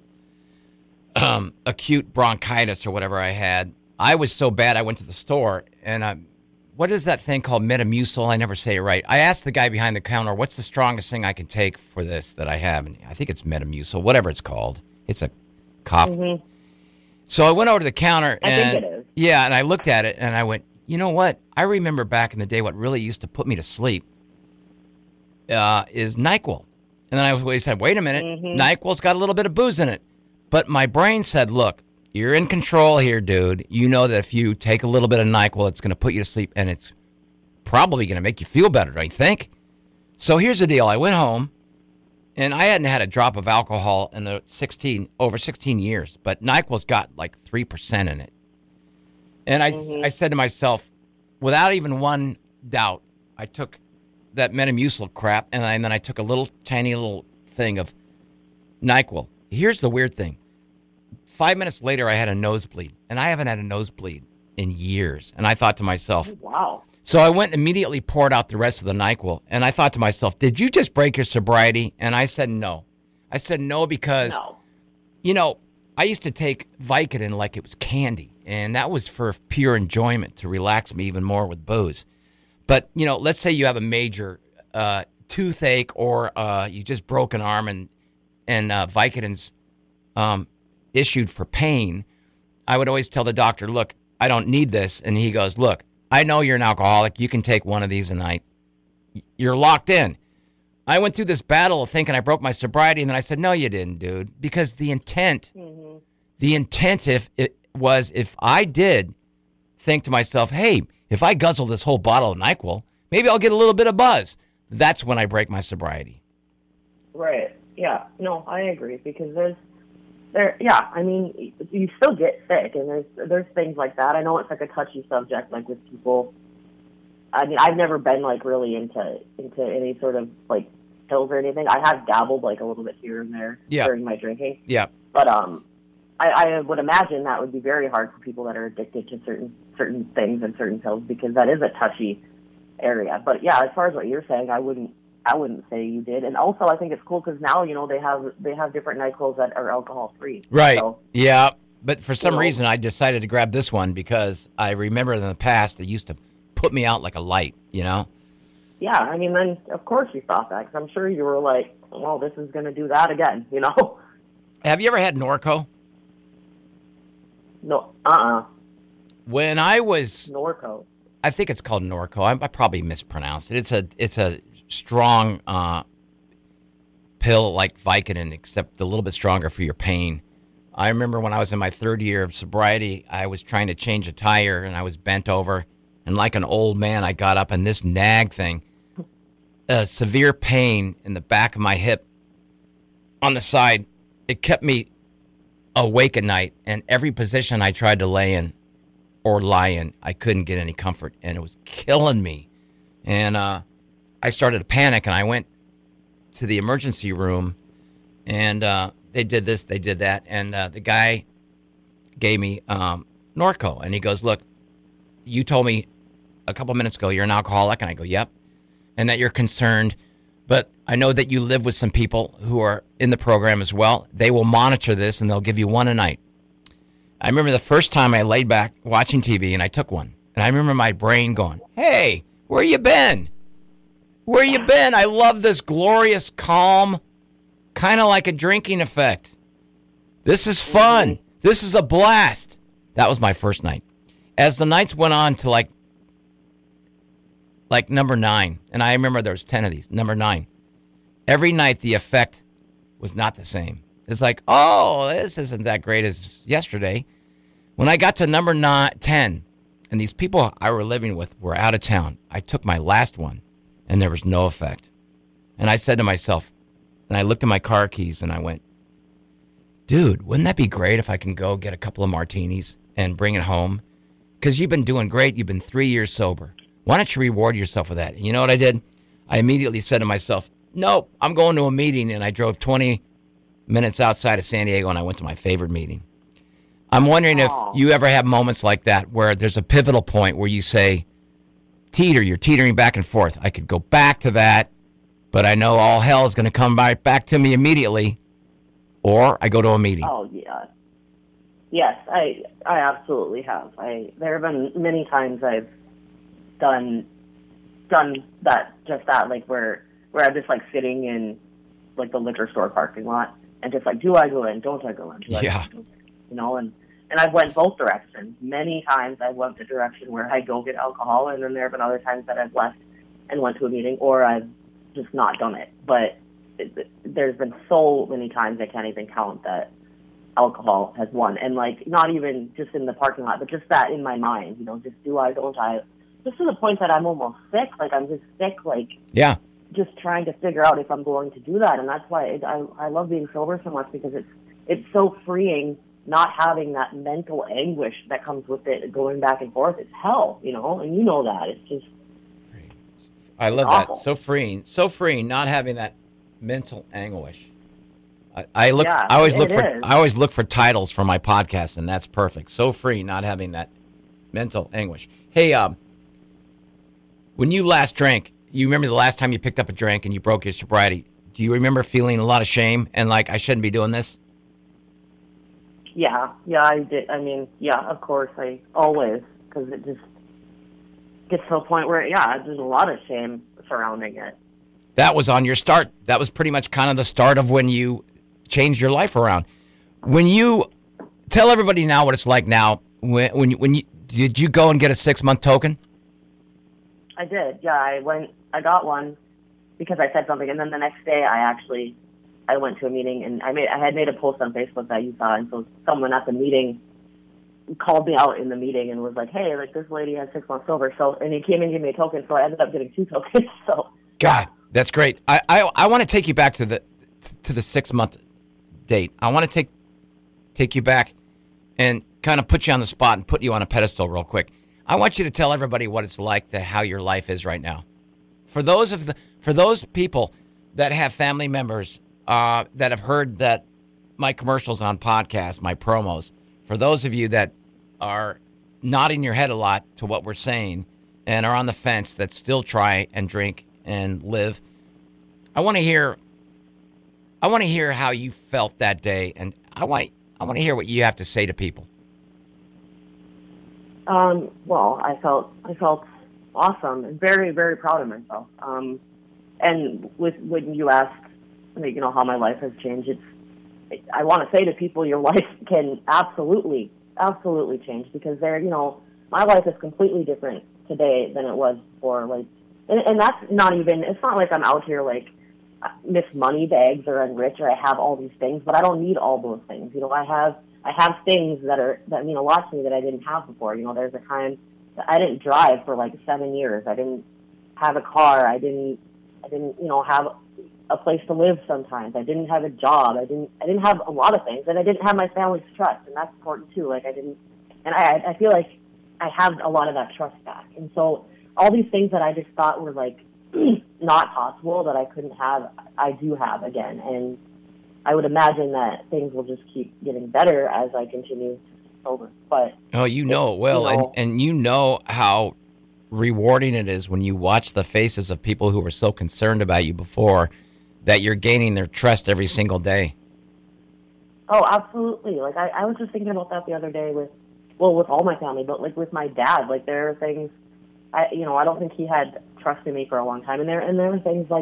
Speaker 1: um, acute bronchitis or whatever I had, I was so bad. I went to the store and I, what is that thing called Metamucil? I never say it right. I asked the guy behind the counter, "What's the strongest thing I can take for this that I have?" And I think it's Metamucil, whatever it's called. It's a cough. Mm-hmm. So I went over to the counter,
Speaker 2: I
Speaker 1: and
Speaker 2: think it is.
Speaker 1: yeah, and I looked at it, and I went, you know what? I remember back in the day what really used to put me to sleep uh, is NyQuil. And then I always said, wait a minute, mm-hmm. NyQuil's got a little bit of booze in it. But my brain said, look, you're in control here, dude. You know that if you take a little bit of NyQuil, it's going to put you to sleep, and it's probably going to make you feel better, don't you think? So here's the deal. I went home. And I hadn't had a drop of alcohol in the sixteen over sixteen years, but NyQuil's got like three percent in it. And I mm-hmm. I said to myself, without even one doubt, I took that Metamucil crap, and, I, and then I took a little tiny little thing of NyQuil. Here's the weird thing. Five minutes later, I had a nosebleed, and I haven't had a nosebleed in years. And I thought to myself,
Speaker 2: oh, wow.
Speaker 1: So I went and immediately poured out the rest of the NyQuil, and I thought to myself, did you just break your sobriety? And I said no. I said no because,
Speaker 2: no.
Speaker 1: you know, I used to take Vicodin like it was candy, and that was for pure enjoyment to relax me even more with booze. But, you know, let's say you have a major uh, toothache or uh, you just broke an arm and, and uh, Vicodin's um, issued for pain. I would always tell the doctor, look, I don't need this. And he goes, look, I know you're an alcoholic. You can take one of these a night. You're locked in. I went through this battle thinking I broke my sobriety, and then I said, no, you didn't, dude. Because the intent, mm-hmm. the intent if it was if I did think to myself, hey, if I guzzle this whole bottle of NyQuil, maybe I'll get a little bit of buzz. That's when I break my sobriety.
Speaker 2: Right. Yeah. No, I agree because there's, there. Yeah. I mean, you still get sick, and there's there's things like that. I know it's like a touchy subject, like with people. I mean, I've never been like really into into any sort of like pills or anything. I have dabbled like a little bit here and there
Speaker 1: yeah.
Speaker 2: during my drinking.
Speaker 1: Yeah.
Speaker 2: But um, I, I would imagine that would be very hard for people that are addicted to certain certain things and certain pills because that is a touchy area. But yeah, as far as what you're saying, I wouldn't I wouldn't say you did. And also, I think it's cool because now you know they have they have different NyQuils that are alcohol free.
Speaker 1: Right.
Speaker 2: So,
Speaker 1: yeah. But for some
Speaker 2: you know,
Speaker 1: reason, I decided to grab this one because I remember in the past it used to put me out like a light. You know.
Speaker 2: Yeah, I mean, then of course you thought that because I'm sure you were like, well, this is going to do that again. You know.
Speaker 1: Have you ever had Norco?
Speaker 2: No. Uh. Uh-uh.
Speaker 1: When I was
Speaker 2: Norco.
Speaker 1: I think it's called Norco. I, I probably mispronounced it. It's a it's a strong uh, pill like Vicodin, except a little bit stronger for your pain. I remember when I was in my third year of sobriety, I was trying to change a tire, and I was bent over. And like an old man, I got up, and this nag thing, a severe pain in the back of my hip on the side, it kept me awake at night. And every position I tried to lay in, or lie in, I couldn't get any comfort, and it was killing me. And uh, I started to panic, and I went to the emergency room, and uh, they did this, they did that, and uh, the guy gave me um, Norco, and he goes, look, you told me a couple minutes ago you're an alcoholic, and I go, yep, and that you're concerned, but I know that you live with some people who are in the program as well. They will monitor this, and they'll give you one a night. I remember the first time I laid back watching T V and I took one. And I remember my brain going, hey, where you been? Where you been? I love this glorious, calm, kind of like a drinking effect. This is fun. This is a blast. That was my first night. As the nights went on to like, like number nine, and I remember there was ten of these, number nine, every night the effect was not the same. It's like, oh, this isn't that great as yesterday. When I got to number nine, ten, and these people I were living with were out of town, I took my last one, and there was no effect. And I said to myself, and I looked at my car keys, and I went, dude, wouldn't that be great if I can go get a couple of martinis and bring it home? Because you've been doing great. You've been three years sober. Why don't you reward yourself with that? And you know what I did? I immediately said to myself, nope, I'm going to a meeting, and I drove twenty minutes outside of San Diego, and I went to my favorite meeting. I'm wondering
Speaker 2: Aww.
Speaker 1: if you ever have moments like that where there's a pivotal point where you say, teeter, you're teetering back and forth. I could go back to that, but I know all hell is going to come right back to me immediately, or I go to a meeting.
Speaker 2: Oh, yeah. Yes, I I absolutely have. I There have been many times I've done done that, just that, like where where I'm just like sitting in like the liquor store parking lot and just like, do I go in? Don't I go in? Do I
Speaker 1: Yeah.
Speaker 2: go in? You know, and, and I've went both directions. Many times I went the direction where I go get alcohol, and then there have been other times that I've left and went to a meeting, or I've just not done it. But it, it, there's been so many times I can't even count that alcohol has won. And like, not even just in the parking lot, but just that in my mind, you know, just do I, don't I, just to the point that I'm almost sick. Like I'm just sick, like,
Speaker 1: Yeah.
Speaker 2: just trying to figure out if I'm going to do that. And that's why it, I, I love being sober so much, because it's, it's so freeing not having that mental anguish that comes with it going back and forth. It's hell, you know, and you know that. It's just,
Speaker 1: I love
Speaker 2: awful.
Speaker 1: that. So freeing. So freeing, not having that mental anguish. I, I look
Speaker 2: Yeah,
Speaker 1: I always look
Speaker 2: it
Speaker 1: for
Speaker 2: is.
Speaker 1: I always look for titles for my podcast, and that's perfect. So free, not having that mental anguish. Hey, um when you last drank, you remember the last time you picked up a drink and you broke your sobriety, do you remember feeling a lot of shame and like, I shouldn't be doing this?
Speaker 2: yeah, yeah, I did. I mean, yeah, of course, I always, because it just gets to a point where, yeah, there's a lot of shame surrounding it.
Speaker 1: That was on your start. That was pretty much kind of the start of when you changed your life around. When you tell everybody now what it's like now, when when you, when you did you go and get a six month token?
Speaker 2: I did, yeah. I went, I got one because I said something, and then the next day I actually, I went to a meeting, and I made, I had made a post on Facebook that you saw, and so someone at the meeting called me out in the meeting and was like, hey, like this lady has six months sober, so, and he came and gave me a token, so I ended up getting two tokens, so.
Speaker 1: God, that's great. I I, I want to take you back to the to the six month date. I want to take take you back and kind of put you on the spot and put you on a pedestal real quick. I want you to tell everybody what it's like, that how your life is right now. For those of the for those people that have family members uh, that have heard that my commercials on podcasts, my promos. For those of you that are nodding your head a lot to what we're saying and are on the fence that still try and drink and live. I want to hear I want to hear how you felt that day, and I want I want to hear what you have to say to people.
Speaker 2: Um, well, I felt I felt awesome and very, very proud of myself. Um, and with when you asked, you know, how my life has changed, it's I want to say to people, your life can absolutely, absolutely change, because they're, you know, my life is completely different today than it was before. Like, and, and that's not even. It's not like I'm out here like Miss Moneybags or I'm rich or I have all these things, but I don't need all those things. You know, I have I have things that are that mean a lot to me that I didn't have before. You know, there's a time that I didn't drive for like seven years. I didn't have a car. I didn't I didn't you know have a place to live. Sometimes I didn't have a job. I didn't I didn't have a lot of things, and I didn't have my family's trust, and that's important too. Like I didn't, and I I feel like I have a lot of that trust back, and so all these things that I just thought were like not possible, that I couldn't have, I do have again. And I would imagine that things will just keep getting better as I continue to be sober. But
Speaker 1: oh, you know it well, you know, and, and you know how rewarding it is when you watch the faces of people who were so concerned about you before, that you're gaining their trust every single day.
Speaker 2: Oh, absolutely. Like I, I was just thinking about that the other day with, well, with all my family, but like with my dad, like there are things, I, you know, I don't think he had trust in me for a long time. And there, and there were things like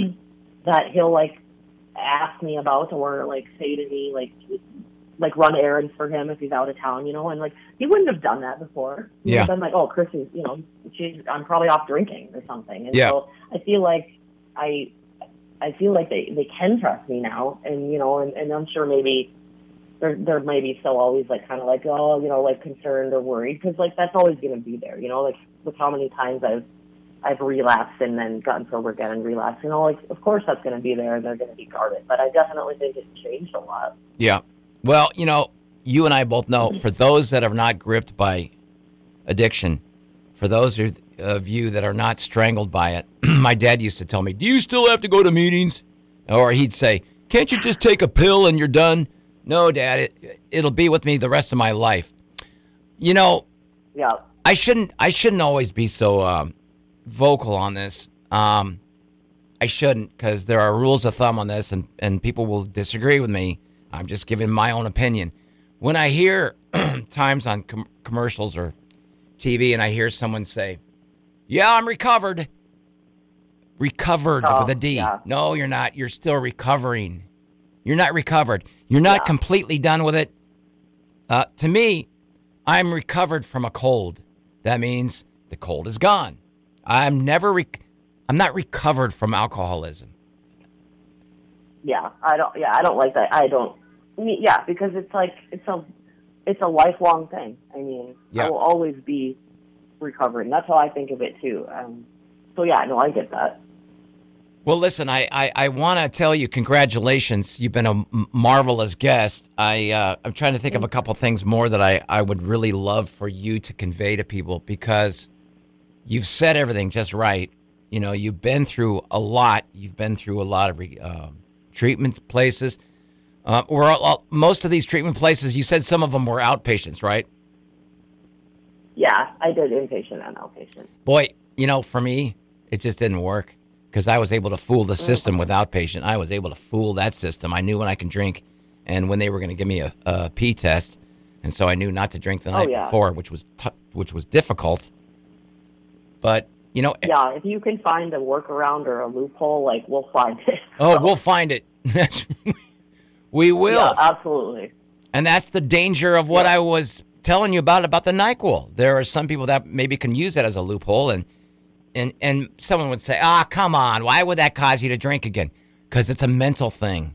Speaker 2: that he'll like ask me about, or like say to me, like, like run errands for him if he's out of town, you know, and like, he wouldn't have done that before. He
Speaker 1: yeah.
Speaker 2: would have been like, oh, Chris is, you know, she's, I'm probably off drinking or something. And
Speaker 1: yeah.
Speaker 2: so I feel like I, I feel like they, they can trust me now. And, you know, and, and I'm sure maybe they're, they're maybe still always like, kind of like, oh, you know, like concerned or worried. Cause like, that's always going to be there, you know, like with how many times I've, I've relapsed and then gotten sober again and relapsed. You know, like, of course that's going to be there and they're going to be guarded. But I definitely think it's changed a lot.
Speaker 1: Yeah. Well, you know, you and I both know, for those that are not gripped by addiction, for those of you that are not strangled by it, my dad used to tell me, do you still have to go to meetings? Or he'd say, can't you just take a pill and you're done? No, Dad, it, it'll be with me the rest of my life. You know,
Speaker 2: yeah.
Speaker 1: I shouldn't I shouldn't always be so um, vocal on this. Um, I shouldn't, because there are rules of thumb on this, and, and people will disagree with me. I'm just giving my own opinion. When I hear times on com- commercials or T V and I hear someone say, yeah, I'm recovered. Recovered
Speaker 2: oh,
Speaker 1: with a D.
Speaker 2: Yeah.
Speaker 1: No, you're not. You're still recovering. You're not recovered. You're not yeah. completely done with it. Uh, to me, I'm recovered from a cold. That means the cold is gone. I'm never, rec- I'm not recovered from alcoholism.
Speaker 2: Yeah, I don't. Yeah, I don't like that. I don't. I mean, yeah, because it's like it's a, it's a lifelong thing. I mean,
Speaker 1: yeah.
Speaker 2: I will always be recovering. That's how I think of it too. Um, so yeah, no, I get that.
Speaker 1: Well, listen, I, I, I want to tell you congratulations. You've been a m- marvelous guest. I, uh, I'm trying to think of a couple things more that I, I would really love for you to convey to people, because you've said everything just right. You know, you've been through a lot. You've been through a lot of uh, treatment places. Uh, or uh, most of these treatment places, you said some of them were outpatients, right?
Speaker 2: Yeah, I did inpatient and outpatient.
Speaker 1: Boy, you know, for me, it just didn't work. Because I was able to fool the system with outpatient. I was able to fool that system. I knew when I can drink and when they were going to give me a, a pee test. And so I knew not to drink the night oh, yeah. before, which was t- which was difficult. But, you know.
Speaker 2: Yeah, if you can find a workaround or a loophole, like, we'll find it.
Speaker 1: Oh, so. We'll find it. We will.
Speaker 2: Yeah, absolutely.
Speaker 1: And that's the danger of what yeah. I was telling you about, about the NyQuil. There are some people that maybe can use that as a loophole, and And and someone would say, ah, come on, why would that cause you to drink again? Because it's a mental thing.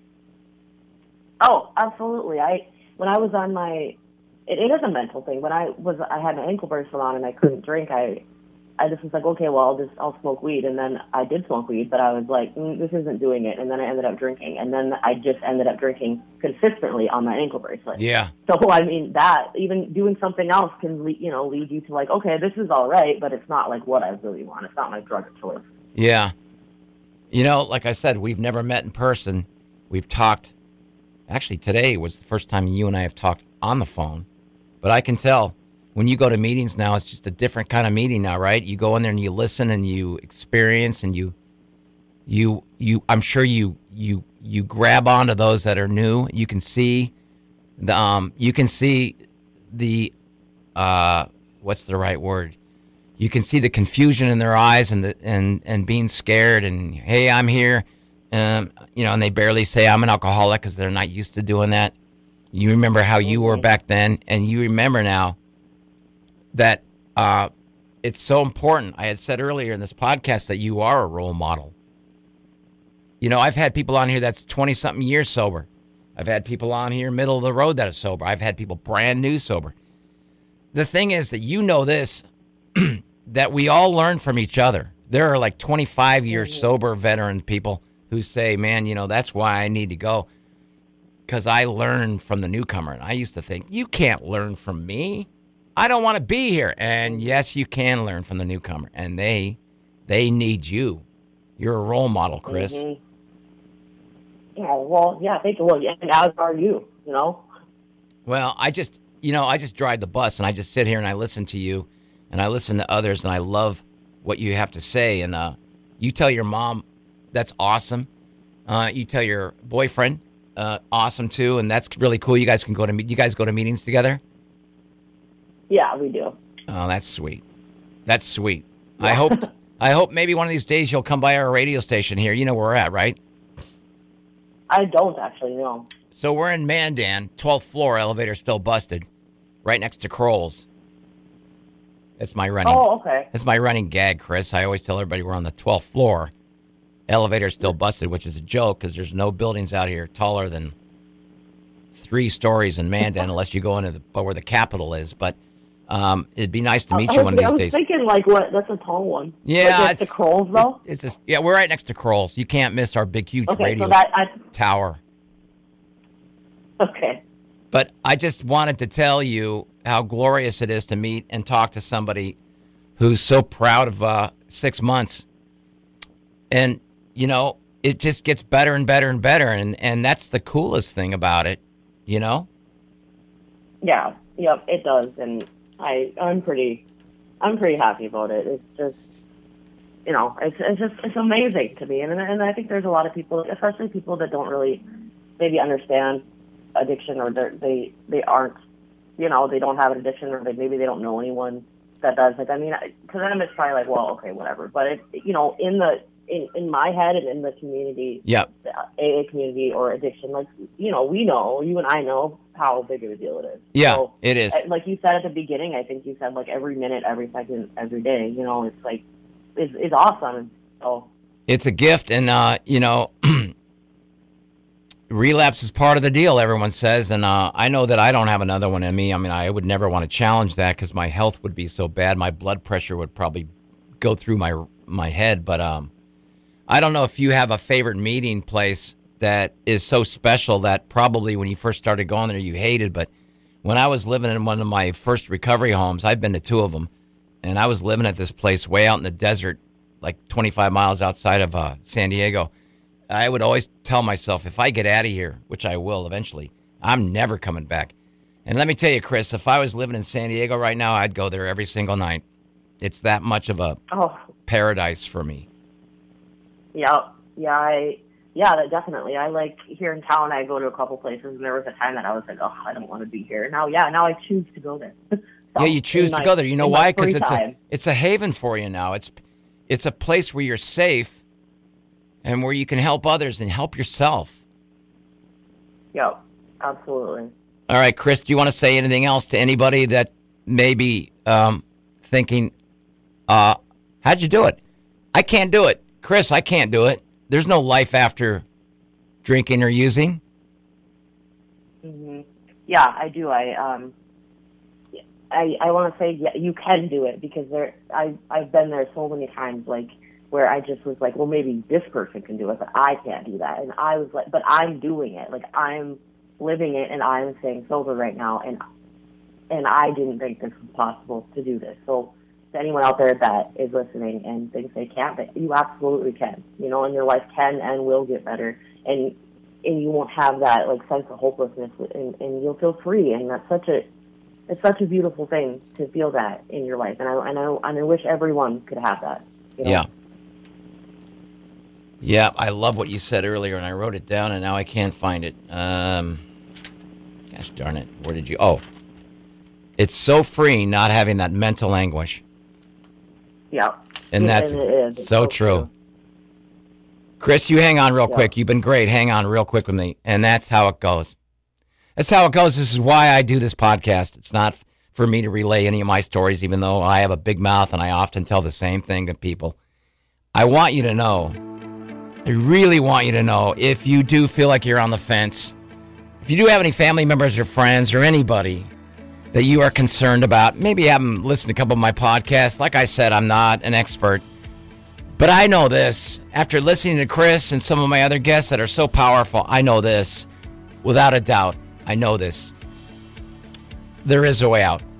Speaker 2: Oh, absolutely. I when I was on my, it, it is a mental thing. When I was, I had my ankle bracelet on and I couldn't drink. I, I just was like, okay, well, I'll just I'll smoke weed. And then I did smoke weed, but I was like, mm, this isn't doing it. And then I ended up drinking, and then I just ended up drinking consistently on my ankle bracelet.
Speaker 1: Yeah.
Speaker 2: So I mean, that even doing something else can lead, you know lead you to like, okay, this is all right, but it's not like what I really want. It's not my drug of choice.
Speaker 1: Yeah. You know, like I said, we've never met in person. We've talked. Actually, today was the first time you and I have talked on the phone. But I can tell when you go to meetings now, it's just a different kind of meeting now, right? You go in there and you listen and you experience and you, you, you. I'm sure you, you, you grab onto those that are new. You can see, the, um, you can see the, uh, what's the right word? You can see the confusion in their eyes and the and and being scared and hey, I'm here, um, you know, and they barely say I'm an alcoholic because they're not used to doing that. You remember how you were back then, and you remember now that uh, it's so important. I had said earlier in this podcast that you are a role model. You know, I've had people on here that's twenty-something years sober. I've had people on here middle of the road that are sober. I've had people brand new sober. The thing is that you know this, that we all learn from each other. There are like twenty-five year mm-hmm. sober veteran people who say, man, you know, that's why I need to go. Because I learned from the newcomer. And I used to think, you can't learn from me. I don't want to be here. And yes, you can learn from the newcomer. And they they need you. You're a role model, Chris.
Speaker 2: Mm-hmm. Yeah, well, yeah, thank you. Well, and as are you, you know?
Speaker 1: Well, I just, you know, I just drive the bus and I just sit here and I listen to you and I listen to others and I love what you have to say. And uh, you tell your mom, that's awesome. Uh, you tell your boyfriend, Uh, awesome too, and that's really cool. You guys can go to you guys go to meetings together.
Speaker 2: Yeah, we do.
Speaker 1: Oh, that's sweet. That's sweet.
Speaker 2: Yeah.
Speaker 1: I hope I hope maybe one of these days you'll come by our radio station here. You know where we're at, right?
Speaker 2: I don't actually know.
Speaker 1: So we're in Mandan, twelfth floor, elevator still busted, right next to Kroll's. That's my running.
Speaker 2: Oh, okay.
Speaker 1: That's my running gag, Chris. I always tell everybody we're on the twelfth floor. Elevator still busted, which is a joke because there's no buildings out here taller than three stories in Mandan unless you go into the, where the Capitol is. But um, it'd be nice to meet
Speaker 2: I
Speaker 1: you
Speaker 2: was,
Speaker 1: one of these
Speaker 2: I was
Speaker 1: days.
Speaker 2: thinking, like, what? That's a tall one.
Speaker 1: Yeah,
Speaker 2: like, it's the Kroll's, though.
Speaker 1: It's, it's a, yeah, we're right next to Kroll's. You can't miss our big, huge
Speaker 2: okay,
Speaker 1: radio
Speaker 2: so that, I,
Speaker 1: tower.
Speaker 2: Okay.
Speaker 1: But I just wanted to tell you how glorious it is to meet and talk to somebody who's so proud of uh, six months. And you know, it just gets better and better and better, and, and that's the coolest thing about it, you know?
Speaker 2: Yeah, yep, it does, and I, I'm pretty, I'm pretty happy about it. It's just, you know, it's it's just it's amazing to me, and and I think there's a lot of people, especially people that don't really maybe understand addiction, or they they aren't, you know, they don't have an addiction, or they maybe they don't know anyone that does. Like, I mean, because then it's probably like, well, okay, whatever. But it, you know, in the In, in my head and in the community,
Speaker 1: yep.
Speaker 2: the A A community or addiction, like, you know, we know, you and I know how big of a deal it is.
Speaker 1: Yeah,
Speaker 2: so,
Speaker 1: it is.
Speaker 2: Like you said at the beginning, I think you said like every minute, every second, every day, you know, it's like, it's, it's awesome. So
Speaker 1: it's a gift, and, uh, you know, relapse is part of the deal, everyone says, and uh, I know that I don't have another one in me. I mean, I would never want to challenge that because my health would be so bad. My blood pressure would probably go through my my head, but um. I don't know if you have a favorite meeting place that is so special that probably when you first started going there you hated, but when I was living in one of my first recovery homes, I've been to two of them, and I was living at this place way out in the desert, like twenty-five miles outside of uh, San Diego. I would always tell myself, if I get out of here, which I will eventually, I'm never coming back. And let me tell you, Chris, if I was living in San Diego right now, I'd go there every single night. It's that much of a
Speaker 2: oh.
Speaker 1: paradise for me.
Speaker 2: Yeah, yeah, I, yeah, that definitely. I like here in town. I go to a couple places, and there was a time that I was like, oh, I don't want to be here. Now, yeah, now I choose to go there. so,
Speaker 1: yeah, you choose to
Speaker 2: my,
Speaker 1: go there. You know why? Because it's
Speaker 2: time.
Speaker 1: a it's a haven for you now. It's it's a place where you're safe, and where you can help others and help yourself.
Speaker 2: Yeah, absolutely.
Speaker 1: All right, Chris, do you want to say anything else to anybody that may be um, thinking, uh, how'd you do it? I can't do it. Chris, I can't do it. There's no life after drinking or using.
Speaker 2: Mm-hmm. Yeah, I do. I um, I I want to say yeah, you can do it because there. I I've been there so many times, like where I just was like, well, maybe this person can do it, but I can't do that. And I was like, but I'm doing it. Like I'm living it, and I'm staying sober right now, and and I didn't think this was possible to do this. So. To anyone out there that is listening and thinks they can't, but you absolutely can, you know, and your life can and will get better, and and you won't have that like sense of hopelessness, and, and you'll feel free, and that's such a it's such a beautiful thing to feel that in your life, and I and I and I wish everyone could have that. You know?
Speaker 1: Yeah. Yeah, I love what you said earlier, and I wrote it down, and now I can't find it. Um, gosh darn it. Where did you... Oh. It's so free not having that mental anguish.
Speaker 2: Yeah.
Speaker 1: And
Speaker 2: Yeah,
Speaker 1: that's
Speaker 2: and it is. It's
Speaker 1: so
Speaker 2: so
Speaker 1: true.
Speaker 2: true.
Speaker 1: Chris, you hang on real
Speaker 2: Yeah.
Speaker 1: quick. You've been great. Hang on real quick with me. And that's how it goes. That's how it goes. This is why I do this podcast. It's not for me to relay any of my stories, even though I have a big mouth and I often tell the same thing to people. I want you to know, I really want you to know, if you do feel like you're on the fence, if you do have any family members or friends or anybody that you are concerned about, maybe you haven't listened to a couple of my podcasts. Like I said, I'm not an expert. But I know this, after listening to Chris and some of my other guests that are so powerful, I know this, without a doubt, I know this. There is a way out.